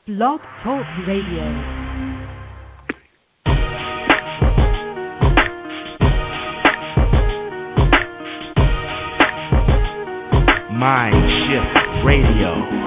Blog Talk Radio. Mind Shift Radio.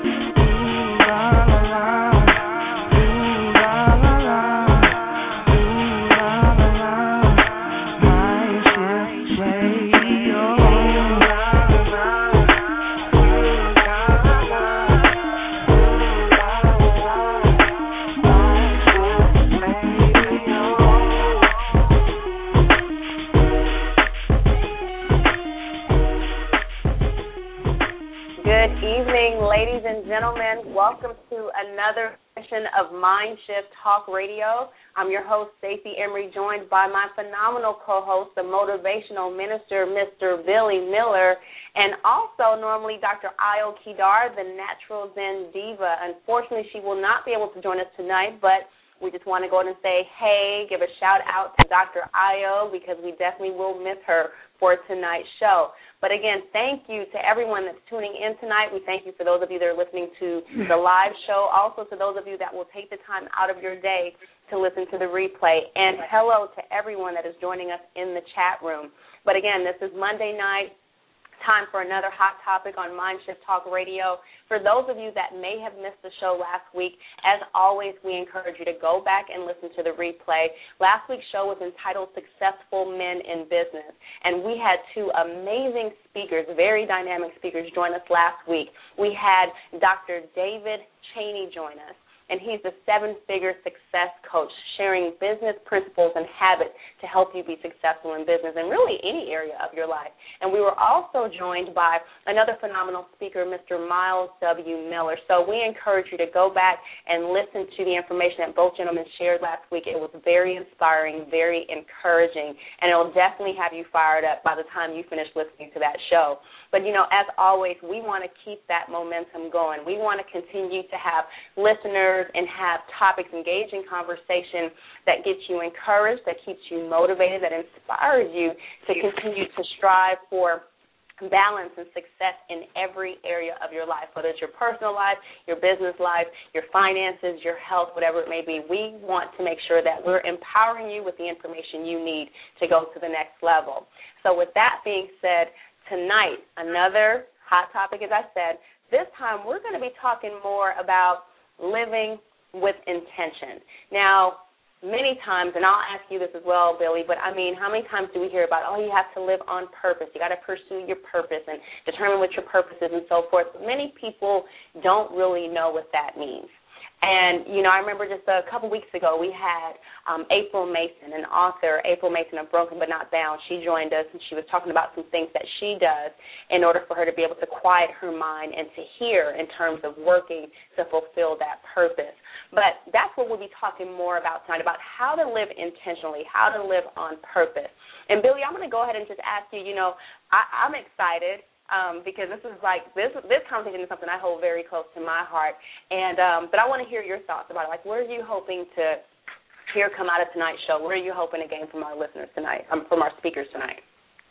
Gentlemen, welcome to another edition of Mind Shift Talk Radio. I'm your host, Stacey Emery, joined by my phenomenal co-host, the motivational minister, Mr. Billy Miller, and also normally Dr. Ayo Kedar, the natural Zen diva. Unfortunately, she will not be able to join us tonight, but we just want to go ahead and say, hey, give a shout out to Dr. Ayo because we definitely will miss her for tonight's show. But again, thank you to everyone that's tuning in tonight. We thank you for those of you that are listening to the live show, also to those of you that will take the time out of your day to listen to the replay. And hello to everyone that is joining us in the chat room. But again, this is Monday night. Time for another hot topic on Mind Shift Talk Radio. For those of you that may have missed the show last week, as always, we encourage you to go back and listen to the replay. Last week's show was entitled Successful Men in Business, and we had two amazing speakers, very dynamic speakers, join us last week. We had Dr. David Cheney join us, and he's a seven-figure success coach sharing business principles and habits to help you be successful in business and really any area of your life. And we were also joined by another phenomenal speaker, Mr. Miles W. Miller. So we encourage you to go back and listen to the information that both gentlemen shared last week. It was very inspiring, very encouraging, and it will definitely have you fired up by the time you finish listening to that show. But, you know, as always, we want to keep that momentum going. We want to continue to have listeners and have topics, engaging conversation that gets you encouraged, that keeps you motivated, that inspires you to continue to strive for balance and success in every area of your life, whether it's your personal life, your business life, your finances, your health, whatever it may be. We want to make sure that we're empowering you with the information you need to go to the next level. So with that being said, tonight, another hot topic, as I said. This time we're going to be talking more about living with intention. Now, many times, and I'll ask you this as well, Billy, but I mean, how many times do we hear about, you have to live on purpose, you got to pursue your purpose and determine what your purpose is and so forth. But many people don't really know what that means. And, you know, I remember just a couple weeks ago we had April Mason, an author, April Mason of Broken But Not Bound. She joined us, and she was talking about some things that she does in order for her to be able to quiet her mind and to hear in terms of working to fulfill that purpose. But that's what we'll be talking more about tonight, about how to live intentionally, how to live on purpose. And, Billy, I'm going to go ahead and just ask you, you know, I'm excited. Because this is like this conversation is something I hold very close to my heart, and but I want to hear your thoughts about it. Like, what are you hoping to hear come out of tonight's show? What are you hoping to gain from our listeners tonight, from our speakers tonight?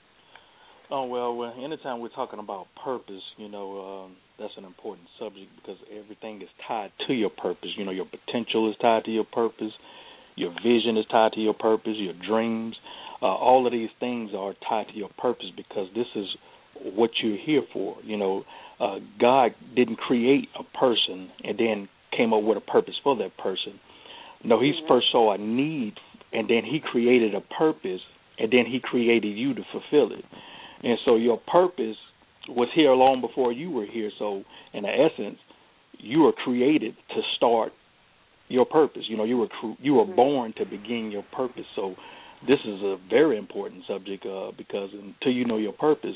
Oh, well, anytime we're talking about purpose, you know, that's an important subject because everything is tied to your purpose. You know, your potential is tied to your purpose, your vision is tied to your purpose, your dreams. All of these things are tied to your purpose because this is what you're here for. You know, God didn't create a person and then came up with a purpose for that person. No, he first saw a need, and then he created a purpose, and then he created you to fulfill it. And so your purpose was here long before you were here. So in essence, you were created to start your purpose. You know, you were born to begin your purpose. So this is a very important subject because until you know your purpose,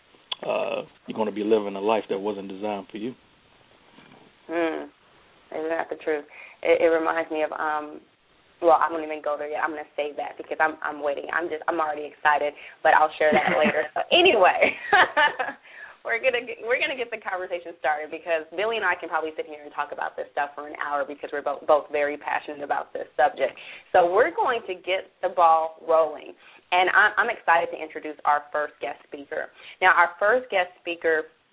you're going to be living a life that wasn't designed for you. Isn't that the truth? It reminds me of, well, I won't even go there yet. I'm going to save that because I'm waiting. I'm already excited, but I'll share that later. So anyway, we're gonna get the conversation started because Billy and I can probably sit here and talk about this stuff for an hour because we're both very passionate about this subject. So we're going to get the ball rolling. And I'm excited to introduce our first guest speaker. Now, our first guest speaker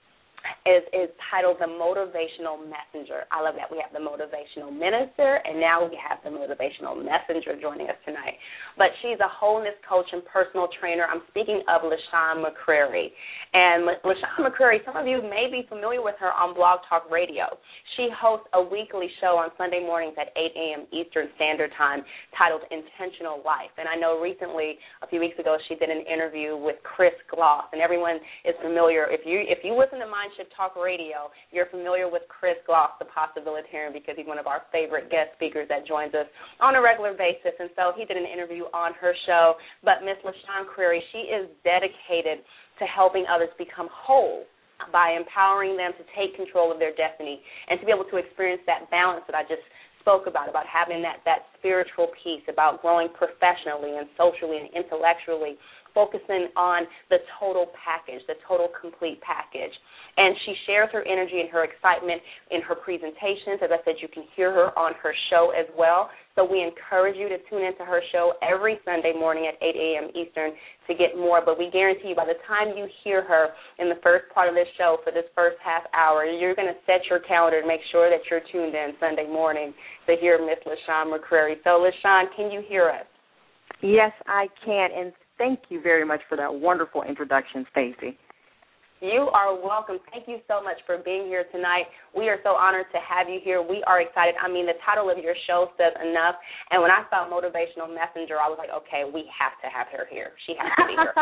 is titled The Motivational Messenger. I love that. We have the Motivational Minister, and now we have the Motivational Messenger joining us tonight. But she's a wholeness coach and personal trainer. I'm speaking of LaShawn McCrary. And LaShawn McCrary, some of you may be familiar with her on Blog Talk Radio. She hosts a weekly show on Sunday mornings at 8 a.m. Eastern Standard Time titled Intentional Life. And I know recently, a few weeks ago, she did an interview with Chris Gloss, and everyone is familiar. If you listen to Mindshift Talk Radio, you're familiar with Chris Gloss, the Possibilitarian, because he's one of our favorite guest speakers that joins us on a regular basis. And so he did an interview on her show. But Miss LaShawn McCrary, she is dedicated to helping others become whole by empowering them to take control of their destiny and to be able to experience that balance that I just spoke about having that spiritual piece, about growing professionally and socially and intellectually, focusing on the total package, the total complete package. And she shares her energy and her excitement in her presentations. As I said, you can hear her on her show as well. So we encourage you to tune into her show every Sunday morning at 8 a.m. Eastern to get more. But we guarantee you by the time you hear her in the first part of this show for this first half hour, you're going to set your calendar to make sure that you're tuned in Sunday morning to hear Miss LaShawn McCrary. So, LaShawn, can you hear us? Yes, I can, and thank you very much for that wonderful introduction, Stacey. You are welcome. Thank you so much for being here tonight. We are so honored to have you here. We are excited. I mean, the title of your show says enough. And when I saw Motivational Messenger, I was like, okay, we have to have her here. She has to be here.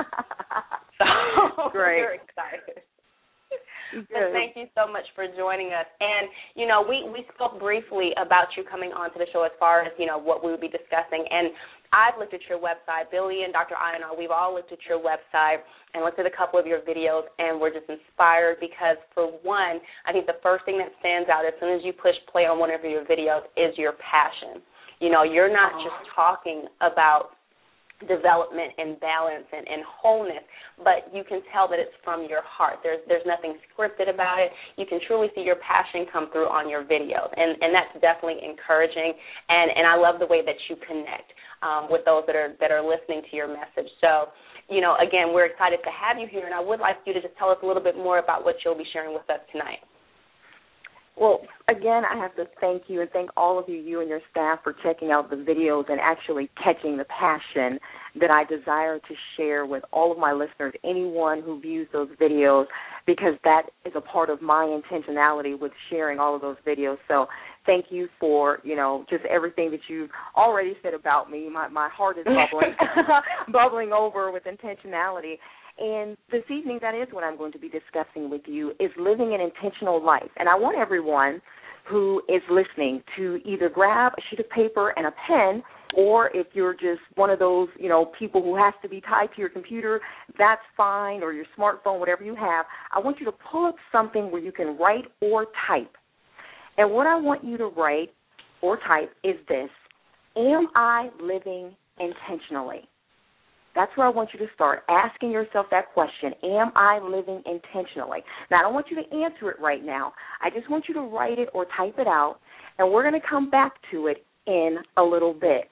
So great. We're excited. But thank you so much for joining us. And, you know, we spoke briefly about you coming onto the show as far as, you know, what we would be discussing. And I've looked at your website. Billy and Dr. Ionar, we've all looked at your website and looked at a couple of your videos, and we're just inspired because, for one, I think the first thing that stands out as soon as you push play on one of your videos is your passion. You know, you're not just talking about development and balance and wholeness, but you can tell that it's from your heart. There's nothing scripted about it. You can truly see your passion come through on your videos, and that's definitely encouraging, and I love the way that you connect with those that are listening to your message. So, you know, again, we're excited to have you here, and I would like you to just tell us a little bit more about what you'll be sharing with us tonight. Well, again, I have to thank you and thank all of you and your staff for checking out the videos and actually catching the passion that I desire to share with all of my listeners, anyone who views those videos, because that is a part of my intentionality with sharing all of those videos. So thank you for, you know, just everything that you've already said about me. My heart is bubbling, bubbling over with intentionality. And this evening, that is what I'm going to be discussing with you, is living an intentional life. And I want everyone who is listening to either grab a sheet of paper and a pen, or if you're just one of those, you know, people who has to be tied to your computer, that's fine, or your smartphone, whatever you have. I want you to pull up something where you can write or type. And what I want you to write or type is this: am I living intentionally? That's where I want you to start, asking yourself that question, am I living intentionally? Now, I don't want you to answer it right now. I just want you to write it or type it out, and we're going to come back to it in a little bit.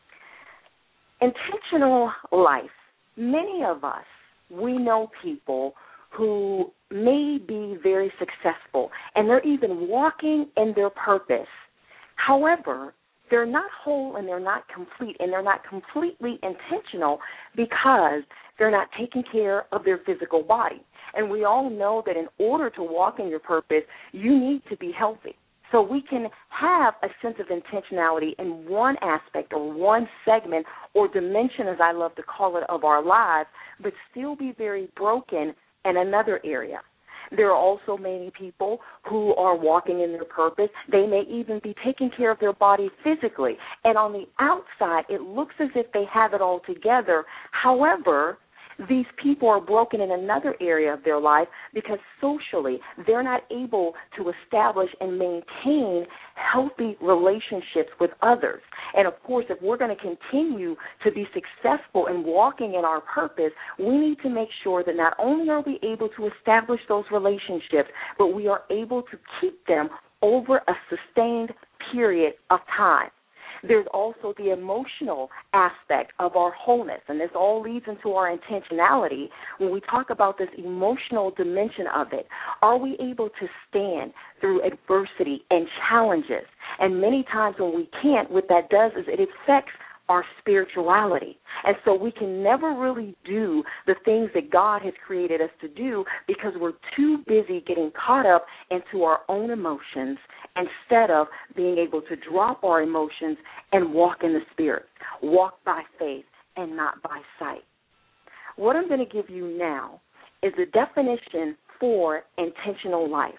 Intentional life. Many of us, we know people who may be very successful, and they're even walking in their purpose. However, they're not whole and they're not complete, and they're not completely intentional because they're not taking care of their physical body. And we all know that in order to walk in your purpose, you need to be healthy. So we can have a sense of intentionality in one aspect or one segment or dimension, as I love to call it, of our lives, but still be very broken in another area. There are also many people who are walking in their purpose. They may even be taking care of their body physically. And on the outside, it looks as if they have it all together. However, these people are broken in another area of their life because socially they're not able to establish and maintain healthy relationships with others. And, of course, if we're going to continue to be successful in walking in our purpose, we need to make sure that not only are we able to establish those relationships, but we are able to keep them over a sustained period of time. There's also the emotional aspect of our wholeness, and this all leads into our intentionality. When we talk about this emotional dimension of it, are we able to stand through adversity and challenges? And many times when we can't, what that does is it affects our spirituality. And so we can never really do the things that God has created us to do because we're too busy getting caught up into our own emotions instead of being able to drop our emotions and walk in the Spirit, walk by faith and not by sight. What I'm going to give you now is a definition for intentional life.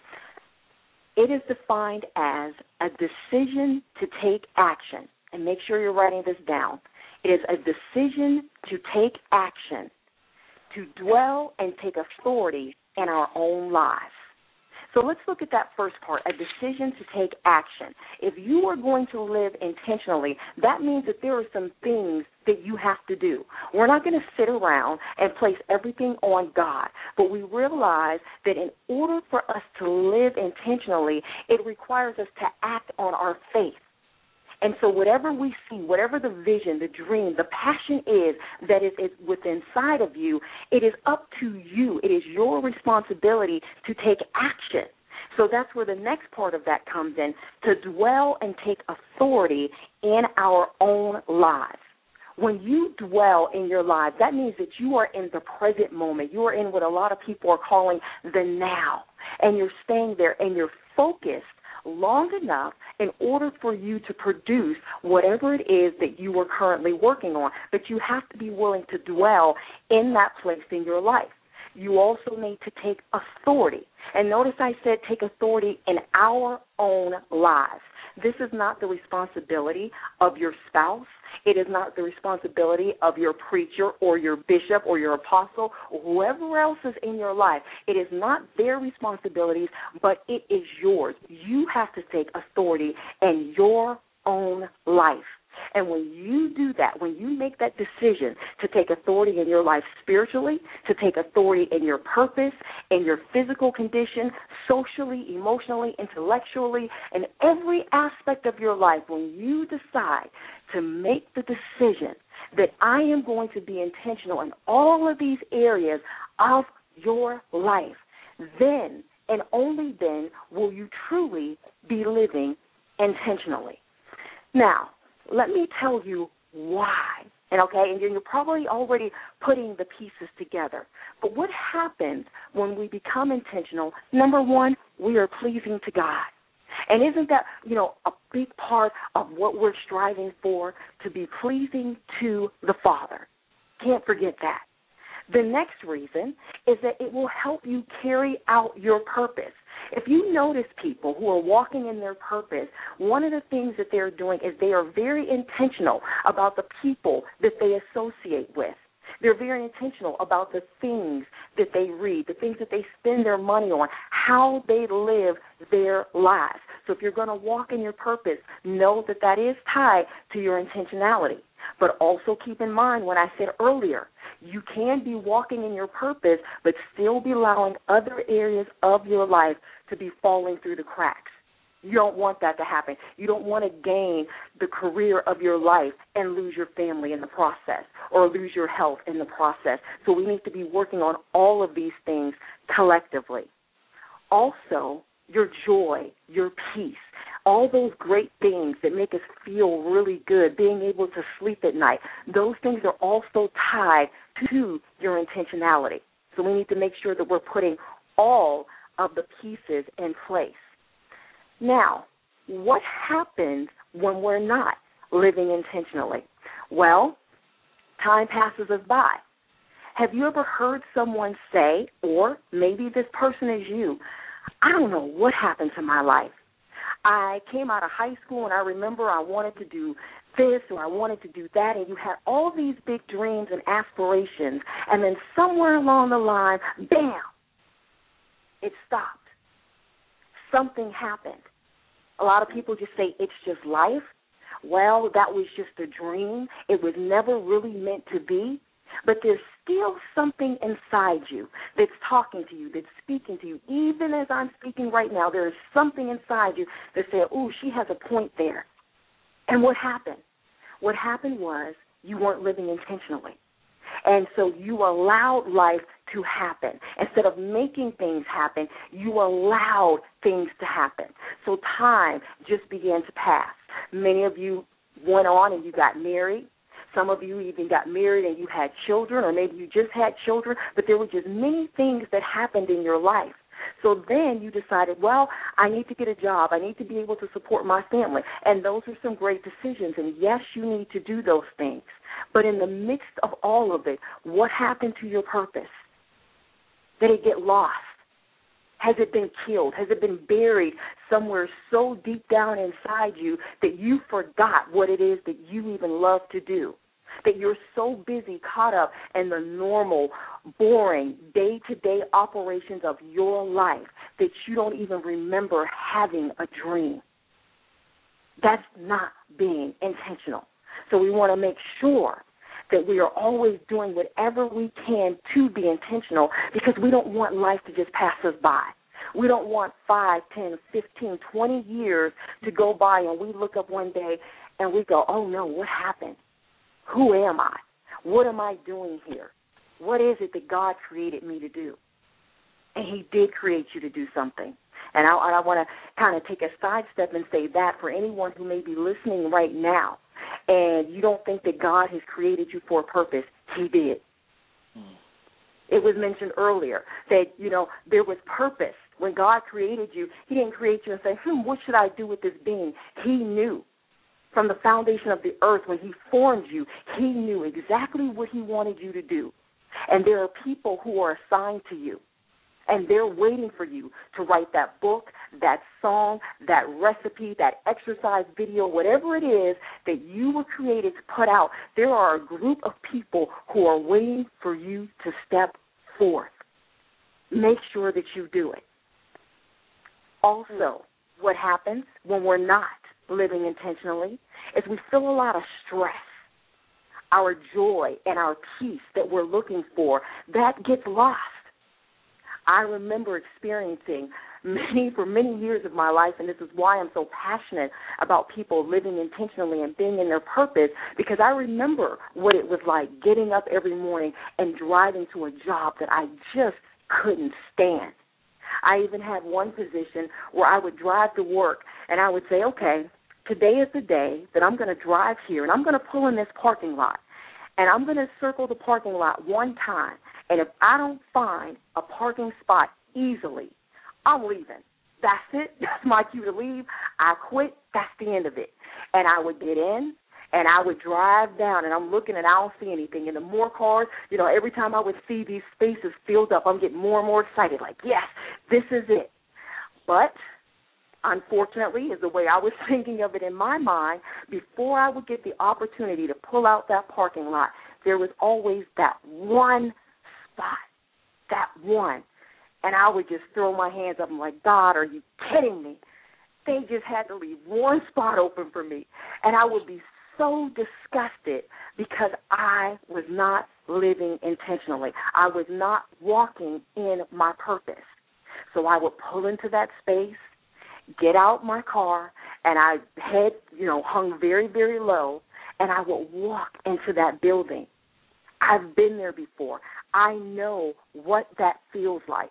It is defined as a decision to take action. And make sure you're writing this down. It is a decision to take action, to dwell and take authority in our own lives. So let's look at that first part, a decision to take action. If you are going to live intentionally, that means that there are some things that you have to do. We're not going to sit around and place everything on God, but we realize that in order for us to live intentionally, it requires us to act on our faith. And so whatever we see, whatever the vision, the dream, the passion is that is within inside of you, it is up to you. It is your responsibility to take action. So that's where the next part of that comes in, to dwell and take authority in our own lives. When you dwell in your lives, that means that you are in the present moment. You are in what a lot of people are calling the now. And you're staying there and you're focused long enough in order for you to produce whatever it is that you are currently working on. But you have to be willing to dwell in that place in your life. You also need to take authority. And notice I said take authority in our own lives. This is not the responsibility of your spouse. It is not the responsibility of your preacher or your bishop or your apostle or whoever else is in your life. It is not their responsibilities, but it is yours. You have to take authority in your own life. And when you do that, when you make that decision to take authority in your life spiritually, to take authority in your purpose, in your physical condition, socially, emotionally, intellectually, in every aspect of your life, when you decide to make the decision that I am going to be intentional in all of these areas of your life, then and only then will you truly be living intentionally. Now, let me tell you why. And you're probably already putting the pieces together. But what happens when we become intentional? Number one, we are pleasing to God. And isn't that, a big part of what we're striving for, to be pleasing to the Father? Can't forget that. The next reason is that it will help you carry out your purpose. If you notice people who are walking in their purpose, one of the things that they're doing is they are very intentional about the people that they associate with. They're very intentional about the things that they read, the things that they spend their money on, how they live their lives. So if you're going to walk in your purpose, know that that is tied to your intentionality. But also keep in mind what I said earlier. You can be walking in your purpose, but still be allowing other areas of your life to be falling through the cracks. You don't want that to happen. You don't want to gain the career of your life and lose your family in the process or lose your health in the process. So we need to be working on all of these things collectively. Also, your joy, your peace, all those great things that make us feel really good, being able to sleep at night, those things are also tied to your intentionality. So we need to make sure that we're putting all of the pieces in place. Now, what happens when we're not living intentionally? Well, time passes us by. Have you ever heard someone say, or maybe this person is you, I don't know what happened to my life. I came out of high school and I remember I wanted to do this or I wanted to do that, and you had all these big dreams and aspirations, and then somewhere along the line, bam, it stopped. Something happened. A lot of people just say it's just life. Well, that was just a dream. It was never really meant to be. But there's still something inside you that's talking to you, that's speaking to you. Even as I'm speaking right now, there is something inside you that says, ooh, she has a point there. And what happened? What happened was you weren't living intentionally. And so you allowed life to happen. Instead of making things happen, you allowed things to happen. So time just began to pass. Many of you went on and you got married. Some of you even got married and you had children, or maybe you just had children, but there were just many things that happened in your life. So then you decided, well, I need to get a job. I need to be able to support my family. And those are some great decisions. And, yes, you need to do those things. But in the midst of all of it, what happened to your purpose? Did it get lost? Has it been killed? Has it been buried somewhere so deep down inside you that you forgot what it is that you even love to do? That you're so busy, caught up in the normal, boring, day-to-day operations of your life that you don't even remember having a dream. That's not being intentional. So we want to make sure that we are always doing whatever we can to be intentional, because we don't want life to just pass us by. We don't want 5, 10, 15, 20 years to go by and we look up one day and we go, oh, no, what happened? Who am I? What am I doing here? What is it that God created me to do? And he did create you to do something. And I want to kind of take a sidestep and say that for anyone who may be listening right now and you don't think that God has created you for a purpose, he did. It was mentioned earlier that, there was purpose. When God created you, he didn't create you and say, what should I do with this being? He knew. From the foundation of the earth, when he formed you, he knew exactly what he wanted you to do. And there are people who are assigned to you, and they're waiting for you to write that book, that song, that recipe, that exercise video, whatever it is that you were created to put out. There are a group of people who are waiting for you to step forth. Make sure that you do it. Also, what happens when we're not living intentionally is we feel a lot of stress. Our joy and our peace that we're looking for, that gets lost. I remember experiencing for many years of my life, and this is why I'm so passionate about people living intentionally and being in their purpose, because I remember what it was like getting up every morning and driving to a job that I just couldn't stand. I even had one position where I would drive to work and I would say, okay, today is the day that I'm going to drive here and I'm going to pull in this parking lot and I'm going to circle the parking lot one time. And if I don't find a parking spot easily, I'm leaving. That's it. That's my cue to leave. I quit. That's the end of it. And I would get in and I would drive down, and I'm looking and I don't see anything. And the more cars, every time I would see these spaces filled up, I'm getting more and more excited, like, yes, this is it. But unfortunately, is the way I was thinking of it in my mind, before I would get the opportunity to pull out that parking lot, there was always that one spot, that one. And I would just throw my hands up and like, God, are you kidding me? They just had to leave one spot open for me. And I would be so disgusted because I was not living intentionally. I was not walking in my purpose. So I would pull into that space, get out my car, and I head, hung very, very low, and I would walk into that building. I've been there before. I know what that feels like.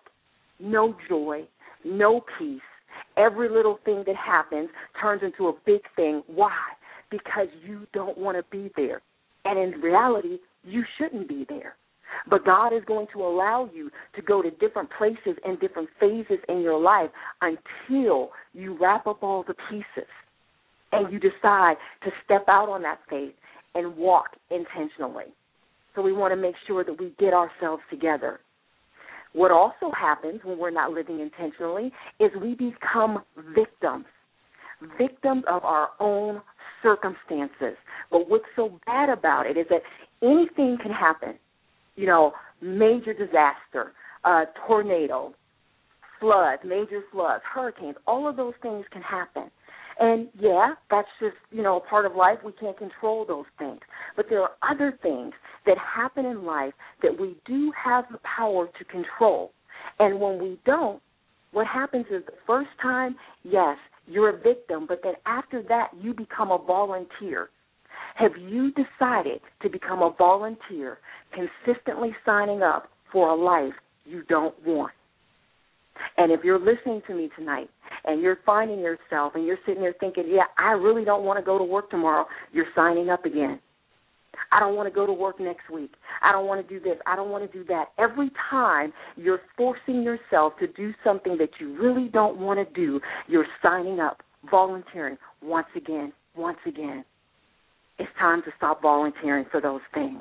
No joy, no peace. Every little thing that happens turns into a big thing. Why? Because you don't want to be there. And in reality, you shouldn't be there. But God is going to allow you to go to different places and different phases in your life until you wrap up all the pieces and you decide to step out on that faith and walk intentionally. So we want to make sure that we get ourselves together. What also happens when we're not living intentionally is we become victims of our own circumstances. But what's so bad about it is that anything can happen. Major disaster, tornado, floods, major floods, hurricanes, all of those things can happen. And, yeah, that's just, a part of life. We can't control those things. But there are other things that happen in life that we do have the power to control. And when we don't, what happens is the first time, yes, You're a victim, but then after that, you become a volunteer. Have you decided to become a volunteer, consistently signing up for a life you don't want? And if you're listening to me tonight and you're finding yourself and you're sitting there thinking, yeah, I really don't want to go to work tomorrow, you're signing up again. I don't want to go to work next week. I don't want to do this. I don't want to do that. Every time you're forcing yourself to do something that you really don't want to do, you're signing up, volunteering once again, once again. It's time to stop volunteering for those things.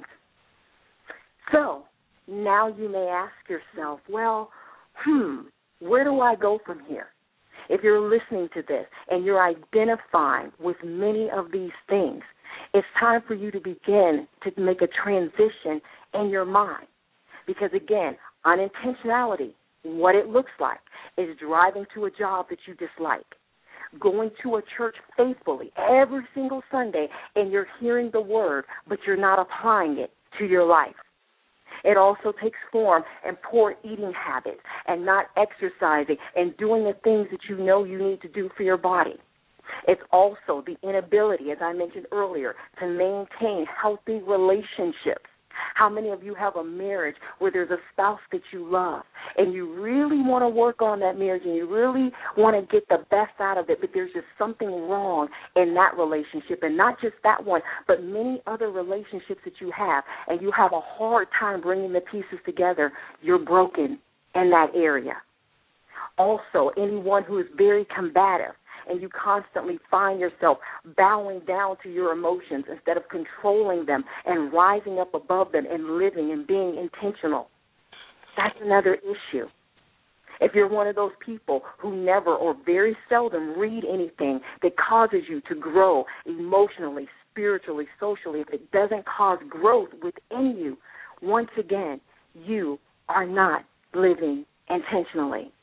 So now you may ask yourself, well, where do I go from here? If you're listening to this and you're identifying with many of these things, it's time for you to begin to make a transition in your mind. Because, again, unintentionality, what it looks like, is driving to a job that you dislike, going to a church faithfully every single Sunday, and you're hearing the word, but you're not applying it to your life. It also takes form in poor eating habits and not exercising and doing the things that you know you need to do for your body. It's also the inability, as I mentioned earlier, to maintain healthy relationships. How many of you have a marriage where there's a spouse that you love and you really want to work on that marriage and you really want to get the best out of it, but there's just something wrong in that relationship, and not just that one, but many other relationships that you have, and you have a hard time bringing the pieces together? You're broken in that area. Also, anyone who is very combative, and you constantly find yourself bowing down to your emotions instead of controlling them and rising up above them and living and being intentional. That's another issue. If you're one of those people who never or very seldom read anything that causes you to grow emotionally, spiritually, socially, if it doesn't cause growth within you, once again, you are not living intentionally.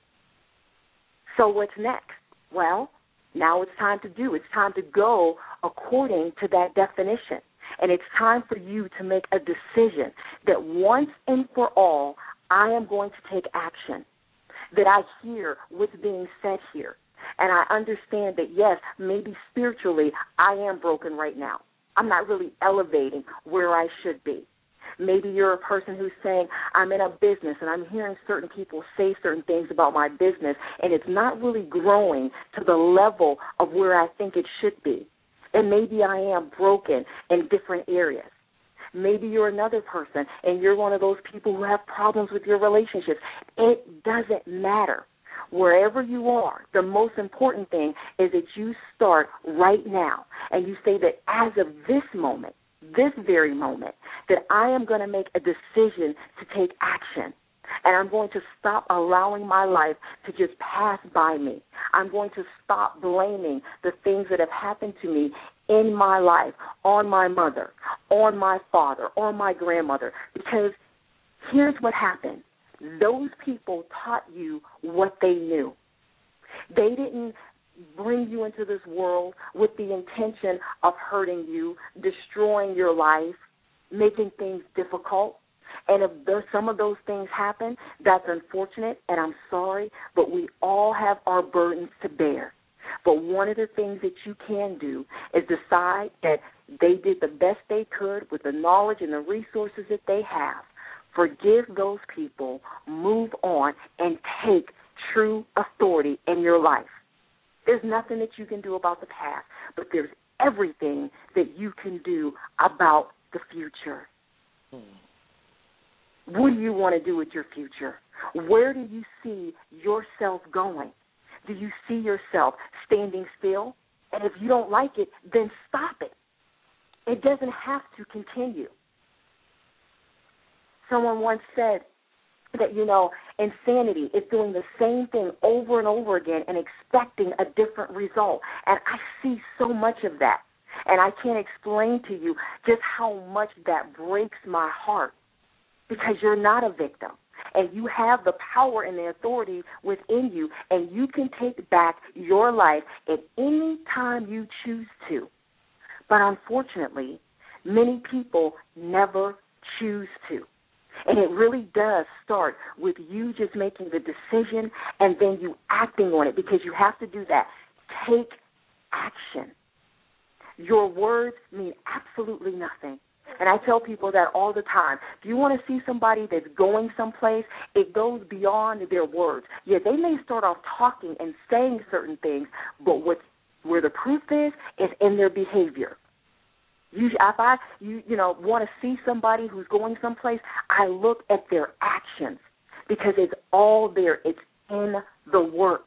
So what's next? Well, now it's time to do. It's time to go according to that definition. And it's time for you to make a decision that once and for all, I am going to take action, that I hear what's being said here. And I understand that, yes, maybe spiritually I am broken right now. I'm not really elevating where I should be. Maybe you're a person who's saying, I'm in a business and I'm hearing certain people say certain things about my business, and it's not really growing to the level of where I think it should be. And maybe I am broken in different areas. Maybe you're another person and you're one of those people who have problems with your relationships. It doesn't matter. Wherever you are, the most important thing is that you start right now and you say that as of this moment, this very moment, that I am going to make a decision to take action. And I'm going to stop allowing my life to just pass by me. I'm going to stop blaming the things that have happened to me in my life on my mother, on my father, on my grandmother. Because here's what happened. Those people taught you what they knew. They didn't bring you into this world with the intention of hurting you, destroying your life, making things difficult. And if some of those things happen, that's unfortunate, and I'm sorry, but we all have our burdens to bear. But one of the things that you can do is decide that they did the best they could with the knowledge and the resources that they have. Forgive those people, move on, and take true authority in your life. There's nothing that you can do about the past, but there's everything that you can do about the future. What do you want to do with your future? Where do you see yourself going? Do you see yourself standing still? And if you don't like it, then stop it. It doesn't have to continue. Someone once said that, insanity is doing the same thing over and over again and expecting a different result. And I see so much of that. And I can't explain to you just how much that breaks my heart, because you're not a victim. And you have the power and the authority within you, and you can take back your life at any time you choose to. But unfortunately, many people never choose to. And it really does start with you just making the decision and then you acting on it, because you have to do that. take action. Your words mean absolutely nothing. And I tell people that all the time. If you want to see somebody that's going someplace, it goes beyond their words. Yeah, they may start off talking and saying certain things, but where the proof is in their behavior. If I want to see somebody who's going someplace, I look at their actions because it's all there. It's in the work.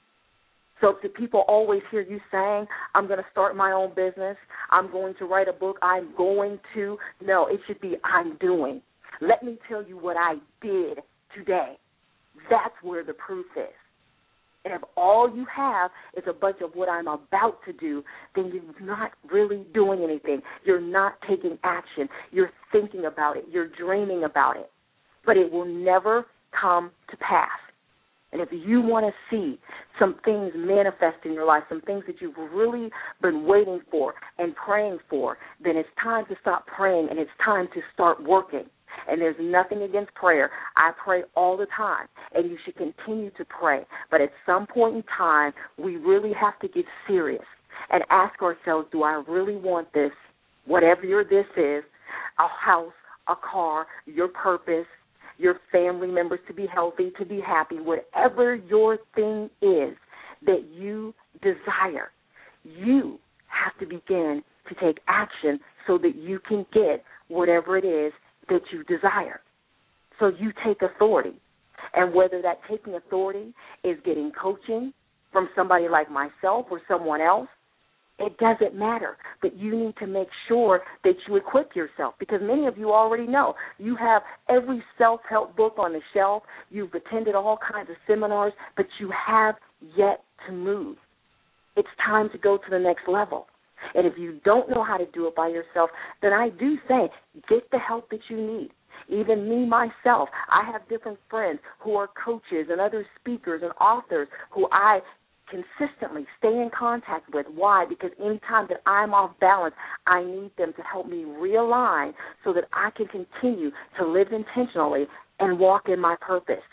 So if the people always hear you saying, I'm going to start my own business, I'm going to write a book, I'm going to, no, it should be I'm doing. Let me tell you what I did today. That's where the proof is. And if all you have is a bunch of what I'm about to do, then you're not really doing anything. You're not taking action. You're thinking about it. You're dreaming about it. But it will never come to pass. And if you want to see some things manifest in your life, some things that you've really been waiting for and praying for, then it's time to stop praying and it's time to start working. And there's nothing against prayer. I pray all the time, and you should continue to pray. But at some point in time, we really have to get serious and ask ourselves, do I really want this, whatever your this is, a house, a car, your purpose, your family members to be healthy, to be happy, whatever your thing is that you desire, you have to begin to take action so that you can get whatever it is that you desire. So you take authority. And whether that taking authority is getting coaching from somebody like myself or someone else, it doesn't matter, but you need to make sure that you equip yourself because many of you already know. You have every self-help book on the shelf. You've attended all kinds of seminars, but you have yet to move. It's time to go to the next level. And if you don't know how to do it by yourself, then I do say get the help that you need. Even me, myself, I have different friends who are coaches and other speakers and authors who I consistently stay in contact with. Why? Because anytime that I'm off balance, I need them to help me realign so that I can continue to live intentionally and walk in my purpose.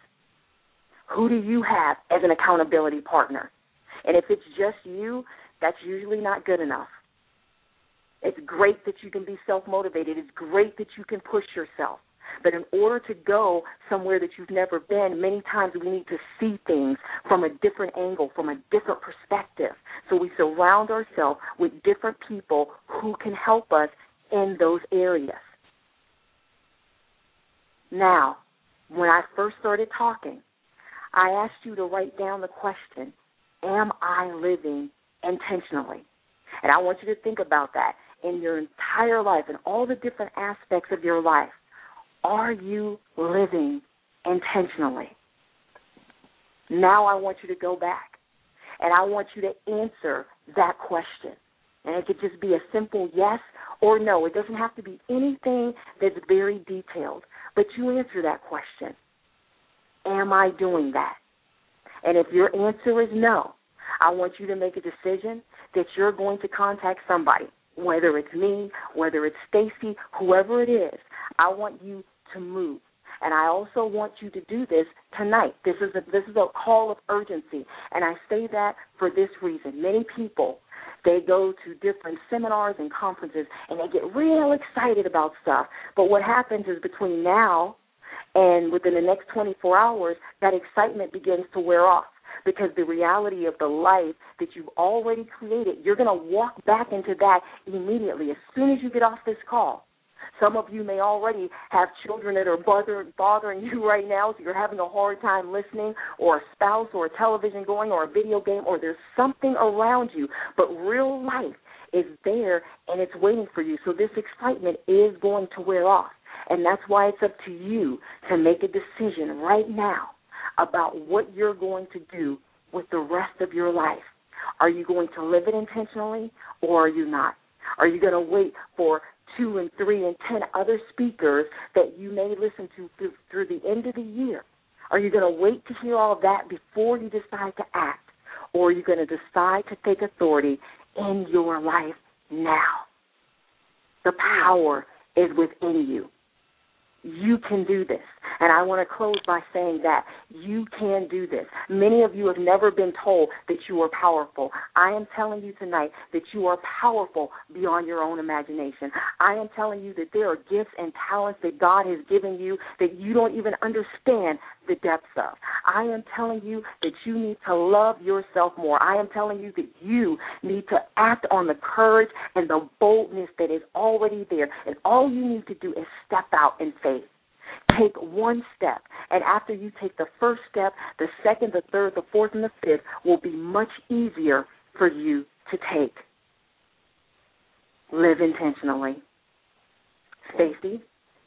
Who do you have as an accountability partner? And if it's just you, that's usually not good enough. It's great that you can be self-motivated. It's great that you can push yourself. But in order to go somewhere that you've never been, many times we need to see things from a different angle, from a different perspective. So we surround ourselves with different people who can help us in those areas. Now, when I first started talking, I asked you to write down the question, am I living intentionally? And I want you to think about that in your entire life, in all the different aspects of your life. Are you living intentionally? Now I want you to go back, and I want you to answer that question. And it could just be a simple yes or no. It doesn't have to be anything that's very detailed, but you answer that question. Am I doing that? And if your answer is no, I want you to make a decision that you're going to contact somebody, whether it's me, whether it's Stacy, whoever it is. I want you to move. And I also want you to do this tonight. This is a call of urgency. And I say that for this reason. Many people, they go to different seminars and conferences, and they get real excited about stuff. But what happens is between now and within the next 24 hours, that excitement begins to wear off. Because the reality of the life that you've already created, you're going to walk back into that immediately as soon as you get off this call. Some of you may already have children that are bothering you right now, so you're having a hard time listening, or a spouse or a television going or a video game, or there's something around you. But real life is there, and it's waiting for you. So this excitement is going to wear off. And that's why it's up to you to make a decision right now about what you're going to do with the rest of your life. Are you going to live it intentionally, or are you not? Are you going to wait for 2 and 3 and 10 other speakers that you may listen to through the end of the year? Are you going to wait to hear all of that before you decide to act, or are you going to decide to take authority in your life now? The power is within you. You can do this. And I want to close by saying that you can do this. Many of you have never been told that you are powerful. I am telling you tonight that you are powerful beyond your own imagination. I am telling you that there are gifts and talents that God has given you that you don't even understand the depths of. I am telling you that you need to love yourself more. I am telling you that you need to act on the courage and the boldness that is already there. And all you need to do is step out in faith. Take one step, and after you take the first step, the second, the third, the fourth, and the fifth will be much easier for you to take. Live intentionally. Stacey?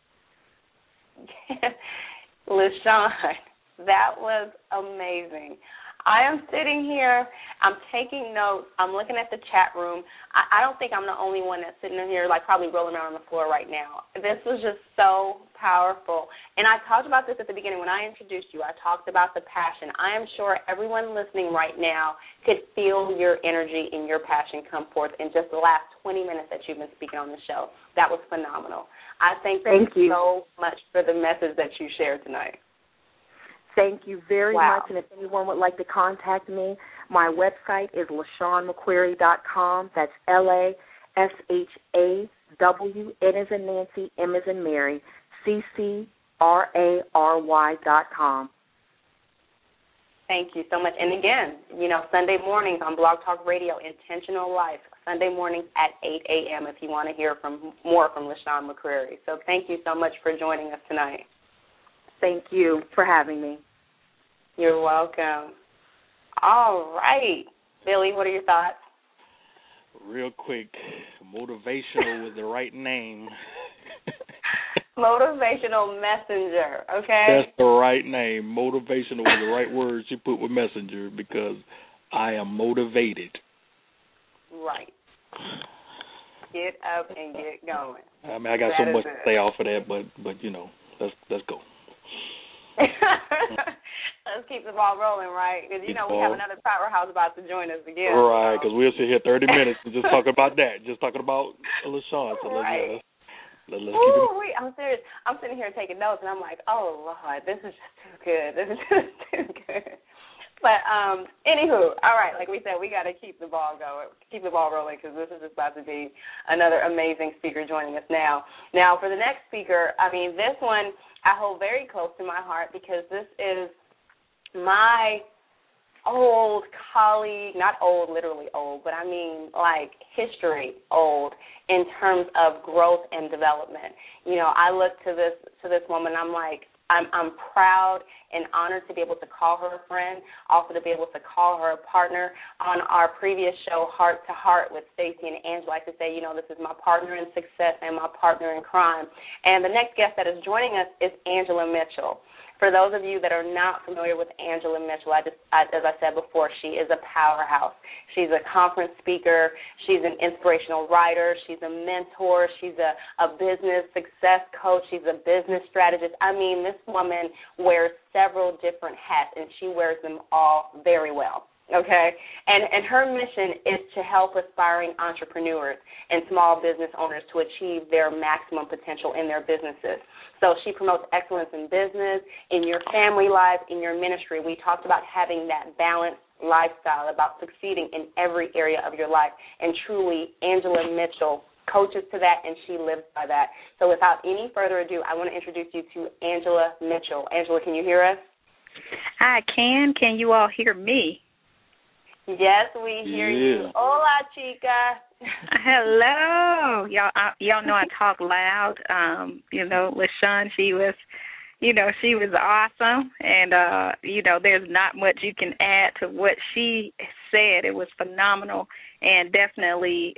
LaShawn, that was amazing. I am sitting here, I'm taking notes, I'm looking at the chat room. I don't think I'm the only one that's sitting in here, like probably rolling around on the floor right now. This was just so powerful. And I talked about this at the beginning when I introduced you. I talked about the passion. I am sure everyone listening right now could feel your energy and your passion come forth in just the last 20 minutes that you've been speaking on the show. That was phenomenal. I thank you so much for the message that you shared tonight. Thank you very much. And if anyone would like to contact me, my website is LaShawnMcQuarrie.com. That's LASHAW, N as in Nancy, M as in Mary, CCRARY.com. Thank you so much. And again, Sunday mornings on Blog Talk Radio, Intentional Life, Sunday mornings at 8 a.m. if you want to hear more from LaShawn McQuarrie. So thank you so much for joining us tonight. Thank you for having me. You're welcome. All right. Billy, what are your thoughts? Real quick, motivational with the right name. Motivational messenger, okay? That's the right name. Motivational with the right words you put with messenger, because I am motivated. Right. Get up and get going. I mean, I got so much to say off of that, but let's go. Let's keep the ball rolling, right? Because, we have another powerhouse about to join us again. Right, because we'll sit here 30 minutes and just talking about that, just talking about LaShawn. So right. Let's keep it. I'm serious. I'm sitting here taking notes, and I'm like, oh, Lord, this is just too good. This is just too good. But anywho, all right, like we said, we got to keep the ball going, keep the ball rolling, because this is just about to be another amazing speaker joining us now. Now, for the next speaker, this one I hold very close to my heart, because this is my old colleague, not old, literally old, but like history old in terms of growth and development. I look to this woman, I'm like, I'm proud and honored to be able to call her a friend, also to be able to call her a partner. On our previous show, Heart to Heart with Stacey and Angela, I like to say, this is my partner in success and my partner in crime. And the next guest that is joining us is Angela Mitchell. For those of you that are not familiar with Angela Mitchell, as I said before, she is a powerhouse. She's a conference speaker. She's an inspirational writer. She's a mentor. She's a business success coach. She's a business strategist. This woman wears several different hats, and she wears them all very well. Okay, and her mission is to help aspiring entrepreneurs and small business owners to achieve their maximum potential in their businesses. So she promotes excellence in business, in your family life, in your ministry. We talked about having that balanced lifestyle, about succeeding in every area of your life. And truly, Angela Mitchell coaches to that, and she lives by that. So without any further ado, I want to introduce you to Angela Mitchell. Angela, can you hear us? I can. Can you all hear me? Yes, we hear you. Hola, chica. Hello. Y'all know I talk loud. LaShawn, she was awesome. And, there's not much you can add to what she said. It was phenomenal, and definitely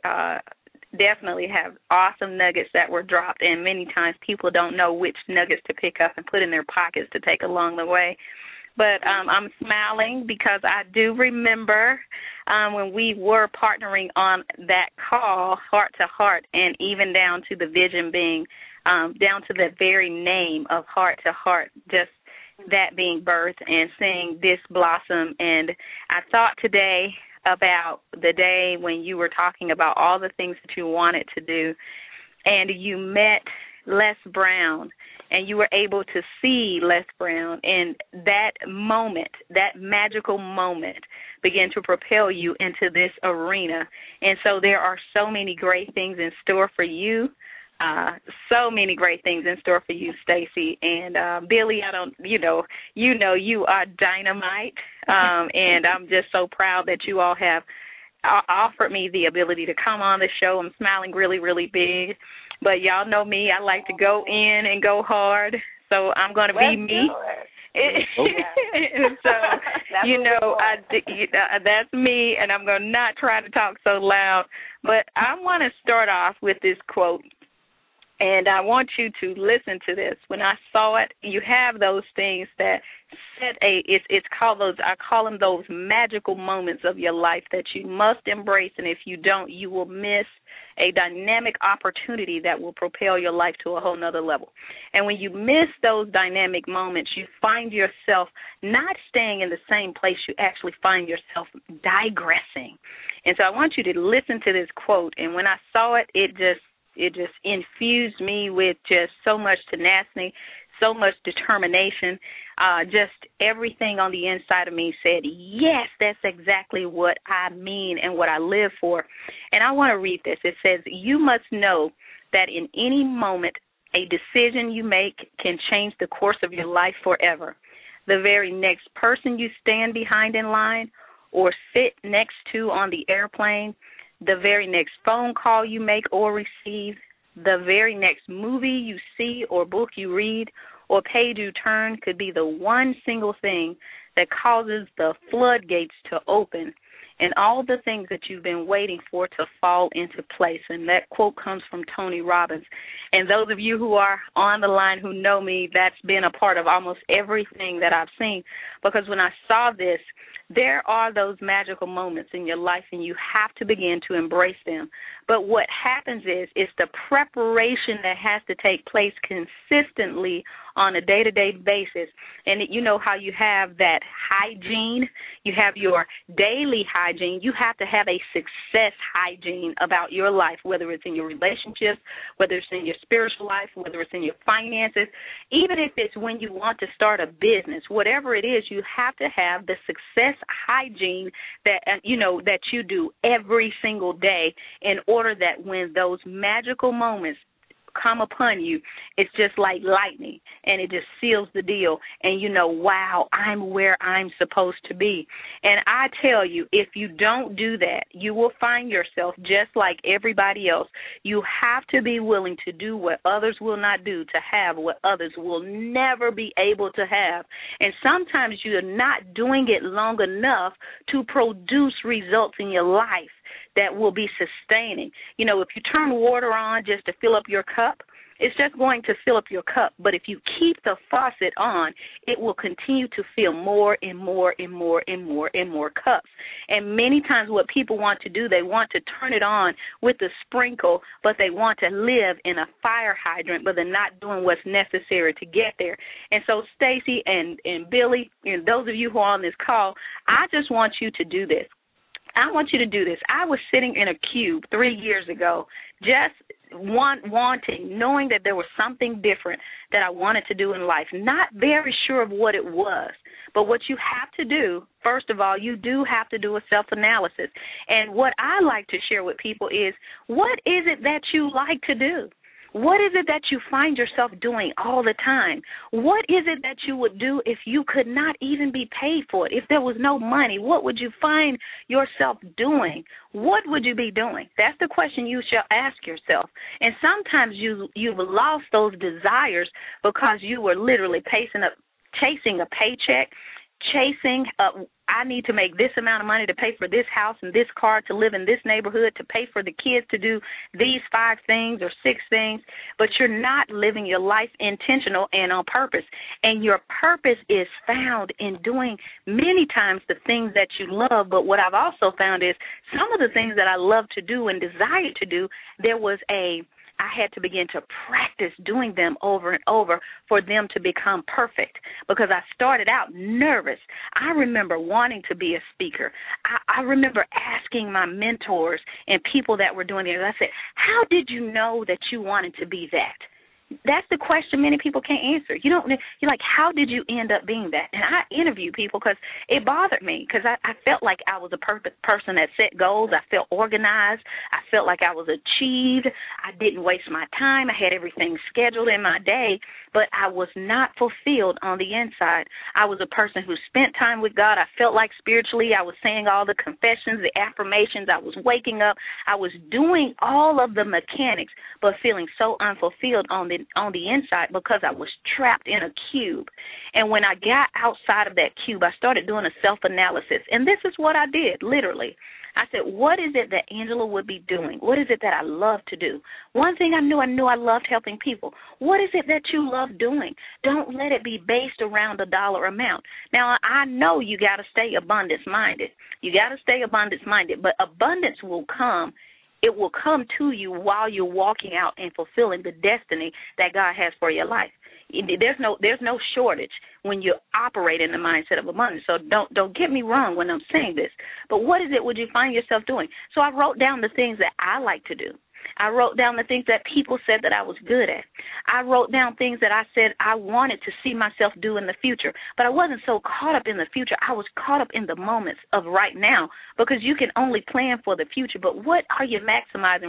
have awesome nuggets that were dropped. And many times people don't know which nuggets to pick up and put in their pockets to take along the way. But I'm smiling because I do remember when we were partnering on that call, Heart to Heart, and even down to the vision being, down to the very name of Heart to Heart, just that being birthed and seeing this blossom. And I thought today about the day when you were talking about all the things that you wanted to do, and you met Les Brown, and you were able to see Les Brown, and that moment, that magical moment, began to propel you into this arena. And so there are so many great things in store for you. So many great things in store for you, Stacey. And Billy, you are dynamite. And I'm just so proud that you all have offered me the ability to come on the show. I'm smiling really, really big. But y'all know me. I like to go in and go hard. So I'm going to be me. So, that's me, and I'm going to not try to talk so loud. But I want to start off with this quote. And I want you to listen to this. When I saw it, you have those things that set I call them those magical moments of your life that you must embrace, and if you don't, you will miss a dynamic opportunity that will propel your life to a whole nother level. And when you miss those dynamic moments, you find yourself not staying in the same place. You actually find yourself digressing. And so I want you to listen to this quote, and when I saw it, it just infused me with just so much tenacity, so much determination. Just everything on the inside of me said, yes, that's exactly what I mean and what I live for. And I want to read this. It says, you must know that in any moment, a decision you make can change the course of your life forever. The very next person you stand behind in line or sit next to on the airplane, the very next phone call you make or receive, the very next movie you see or book you read or page you turn could be the one single thing that causes the floodgates to open and all the things that you've been waiting for to fall into place. And that quote comes from Tony Robbins. And those of you who are on the line who know me, that's been a part of almost everything that I've seen, because when I saw this, there are those magical moments in your life, and you have to begin to embrace them. But what happens is it's the preparation that has to take place consistently on a day-to-day basis. And you know how you have that hygiene, you have your daily hygiene. You have to have a success hygiene about your life, whether it's in your relationships, whether it's in your spiritual life, whether it's in your finances, even if it's when you want to start a business, whatever it is, you have to have the success hygiene that that you do every single day in order that when those magical moments come upon you, it's just like lightning, and it just seals the deal, and you know, wow, I'm where I'm supposed to be. And I tell you, if you don't do that, you will find yourself just like everybody else. You have to be willing to do what others will not do, to have what others will never be able to have. And sometimes you're not doing it long enough to produce results in your life that will be sustaining. You know, if you turn water on just to fill up your cup, it's just going to fill up your cup. But if you keep the faucet on, it will continue to fill more and more and more and more and more cups. And many times what people want to do, they want to turn it on with a sprinkle, but they want to live in a fire hydrant, but they're not doing what's necessary to get there. And so Stacey and Billy, and those of you who are on this call, I just want you to do this. I want you to do this. I was sitting in a cube 3 years ago, just wanting, knowing that there was something different that I wanted to do in life, not very sure of what it was. But what you have to do, first of all, you do have to do a self-analysis. And what I like to share with people is, what is it that you like to do? What is it that you find yourself doing all the time? What is it that you would do if you could not even be paid for it? If there was no money, what would you find yourself doing? What would you be doing? That's the question you shall ask yourself. And sometimes you've lost those desires because you were literally chasing a paycheck, I need to make this amount of money to pay for this house and this car, to live in this neighborhood, to pay for the kids to do these 5 things or 6 things, but you're not living your life intentional and on purpose. And your purpose is found in doing many times the things that you love, but what I've also found is some of the things that I love to do and desire to do, I had to begin to practice doing them over and over for them to become perfect, because I started out nervous. I remember wanting to be a speaker. I remember asking my mentors and people that were doing it. I said, how did you know that you wanted to be that? That's the question many people can't answer. You're like, how did you end up being that? And I interview people because it bothered me, because I felt like I was a perfect person that set goals. I felt organized. I felt like I was achieved. I didn't waste my time. I had everything scheduled in my day, but I was not fulfilled on the inside. I was a person who spent time with God. I felt like spiritually I was saying all the confessions, the affirmations. I was waking up. I was doing all of the mechanics, but feeling so unfulfilled on the inside because I was trapped in a cube. And when I got outside of that cube, I started doing a self-analysis. And this is what I did, literally. I said, what is it that Angela would be doing? What is it that I love to do? One thing I knew I loved helping people. What is it that you love doing? Don't let it be based around a dollar amount. Now, I know you got to stay abundance-minded. You got to stay abundance-minded, but abundance will come. It will come to you while you're walking out and fulfilling the destiny that God has for your life. There's no shortage when you operate in the mindset of abundance. So don't get me wrong when I'm saying this. But what is it would you find yourself doing? So I wrote down the things that I like to do. I wrote down the things that people said that I was good at. I wrote down things that I said I wanted to see myself do in the future. But I wasn't so caught up in the future. I was caught up in the moments of right now, because you can only plan for the future. But what are you maximizing?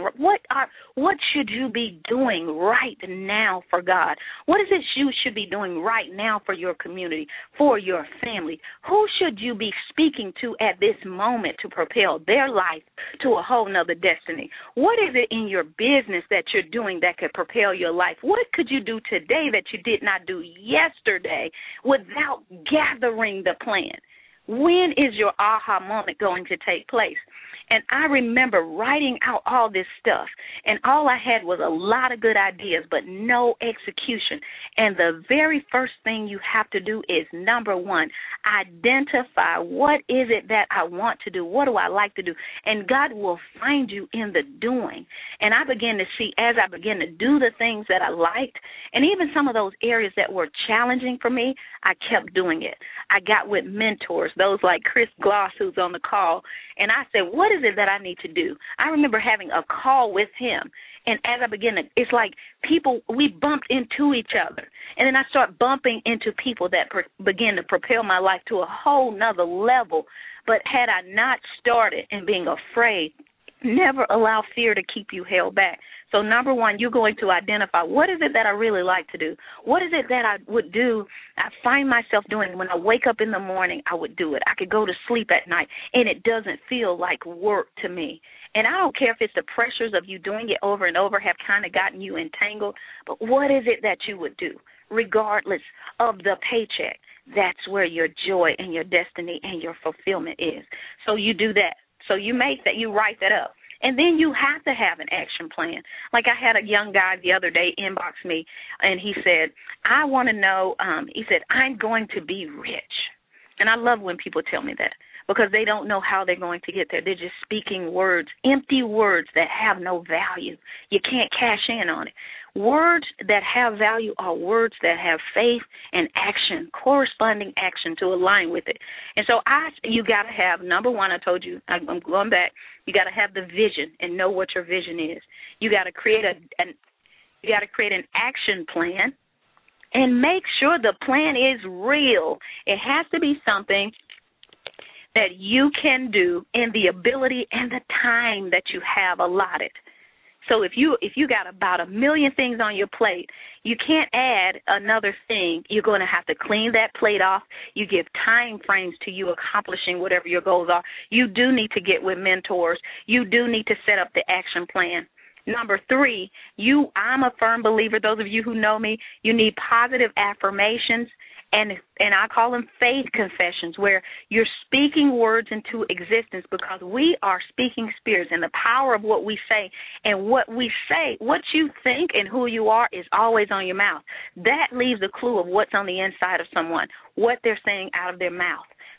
What should you be doing right now for God? What is it you should be doing right now for your community, for your family? Who should you be speaking to at this moment to propel their life to a whole nother destiny? What is it in your business that you're doing that could propel your life? What could you do today that you did not do yesterday without gathering the plan? When is your aha moment going to take place? And I remember writing out all this stuff, and all I had was a lot of good ideas, but no execution. And the very first thing you have to do is, number one, identify what is it that I want to do, what do I like to do, and God will find you in the doing. And I began to see, as I began to do the things that I liked, and even some of those areas that were challenging for me, I kept doing it. I got with mentors, those like Chris Gloss, who's on the call, and I said, what is it that I need to do? I remember having a call with him, and as I began to, it's like people, we bumped into each other, and then I start bumping into people that begin to propel my life to a whole nother level. But had I not started and being afraid, never allow fear to keep you held back. So number one, you're going to identify, what is it that I really like to do? What is it that I would do, I find myself doing when I wake up in the morning, I would do it. I could go to sleep at night, and it doesn't feel like work to me. And I don't care if it's the pressures of you doing it over and over have kind of gotten you entangled, but what is it that you would do, regardless of the paycheck? That's where your joy and your destiny and your fulfillment is. So you do that. So you make that, you write that up. And then you have to have an action plan. Like I had a young guy the other day inbox me, and he said, I want to know, he said, I'm going to be rich. And I love when people tell me that, because they don't know how they're going to get there. They're just speaking words, empty words that have no value. You can't cash in on it. Words that have value are words that have faith and action, corresponding action to align with it. And so you got to have, number one, I told you, I'm going back, you got to have the vision and know what your vision is. You got to create an action plan, and make sure the plan is real. It has to be something that you can do in the ability and the time that you have allotted. So if you got about 1 million things on your plate, you can't add another thing. You're going to have to clean that plate off. You give time frames to you accomplishing whatever your goals are. You do need to get with mentors. You do need to set up the action plan. Number 3, I'm a firm believer, those of you who know me, you need positive affirmations, and I call them faith confessions, where you're speaking words into existence, because we are speaking spirits, and the power of what we say, and what we say, what you think and who you are is always on your mouth. That leaves a clue of what's on the inside of someone, what they're saying out of their mouth.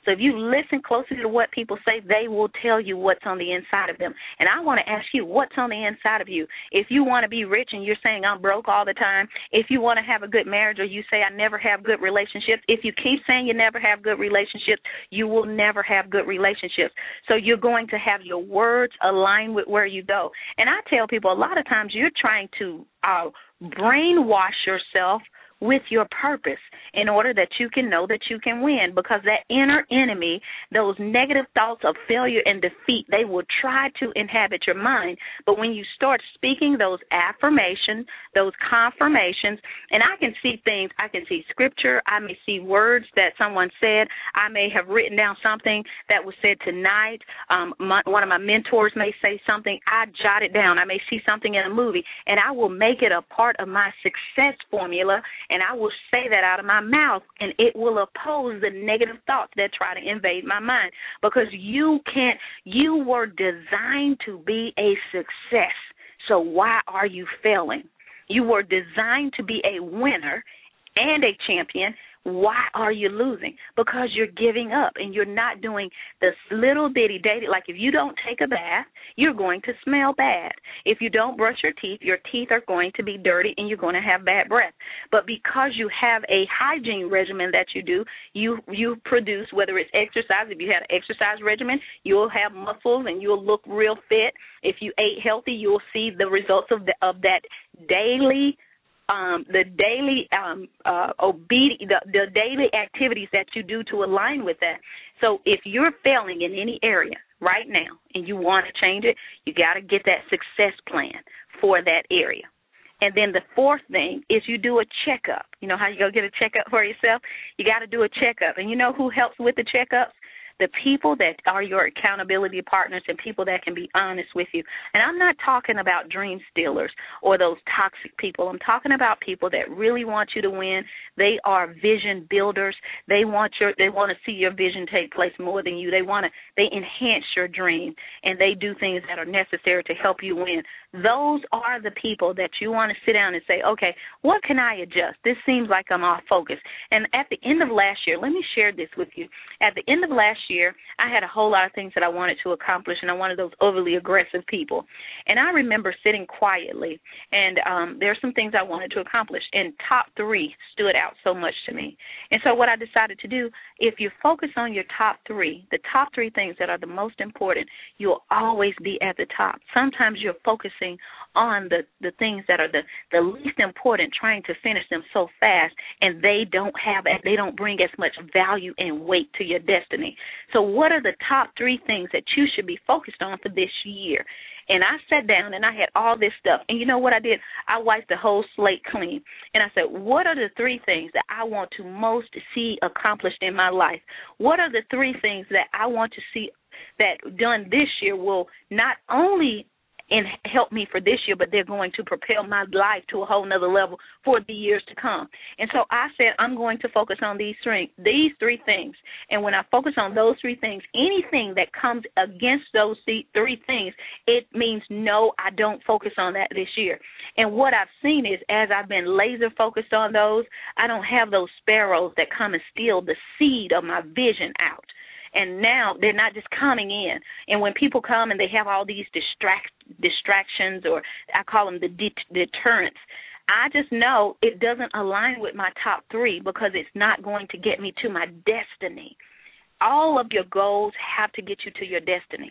So if you listen closely to what people say, they will tell you what's on the inside of them. And I want to ask you, what's on the inside of you? If you want to be rich and you're saying I'm broke all the time, if you want to have a good marriage or you say I never have good relationships, if you keep saying you never have good relationships, you will never have good relationships. So you're going to have your words align with where you go. And I tell people a lot of times you're trying to brainwash yourself with your purpose in order that you can know that you can win, because that inner enemy, those negative thoughts of failure and defeat, they will try to inhabit your mind. But when you start speaking those affirmations, those confirmations, and I can see things, I can see scripture, I may see words that someone said, I may have written down something that was said tonight, one of my mentors may say something, I jot it down, I may see something in a movie, and I will make it a part of my success formula, and I will say that out of my mouth, and it will oppose the negative thoughts that try to invade my mind, because you were designed to be a success. So why are you failing? You were designed to be a winner and a champion. Why are you losing? Because you're giving up and you're not doing this little bitty daily. Like if you don't take a bath, you're going to smell bad. If you don't brush your teeth are going to be dirty and you're going to have bad breath. But because you have a hygiene regimen that you do, you produce, whether it's exercise, if you had an exercise regimen, you'll have muscles and you'll look real fit. If you ate healthy, you'll see the results of that daily the daily activities that you do to align with that. So if you're failing in any area right now and you want to change it, you got to get that success plan for that area. And then the fourth thing is you do a checkup. You know how you go get a checkup for yourself? You got to do a checkup. And you know who helps with the checkups? The people that are your accountability partners and people that can be honest with you. And I'm not talking about dream stealers or those toxic people. I'm talking about people that really want you to win. They are vision builders. They want to see your vision take place more than you. They enhance your dream, and they do things that are necessary to help you win. Those are the people that you want to sit down and say, okay, what can I adjust? This seems like I'm off focus. And at the end of last year, let me share this with you. At the end of last year, I had a whole lot of things that I wanted to accomplish, and I'm one of those overly aggressive people. And I remember sitting quietly, and there are some things I wanted to accomplish, and top 3 stood out so much to me. And so what I decided to do, if you focus on your top 3, the top 3 things that are the most important, you'll always be at the top. Sometimes you're focusing on the things that are the least important, trying to finish them so fast, and they don't bring as much value and weight to your destiny. So what are the top 3 things that you should be focused on for this year? And I sat down and I had all this stuff. And you know what I did? I wiped the whole slate clean. And I said, what are the 3 things that I want to most see accomplished in my life? What are the 3 things that I want to see that done this year will not only help me for this year, but they're going to propel my life to a whole nother level for the years to come. And so I said, I'm going to focus on these 3 things. And when I focus on those 3 things, anything that comes against those 3 things, it means no, I don't focus on that this year. And what I've seen is as I've been laser focused on those, I don't have those sparrows that come and steal the seed of my vision out. And now they're not just coming in. And when people come and they have all these distractions, or I call them the deterrents, I just know it doesn't align with my top 3 because it's not going to get me to my destiny. All of your goals have to get you to your destiny.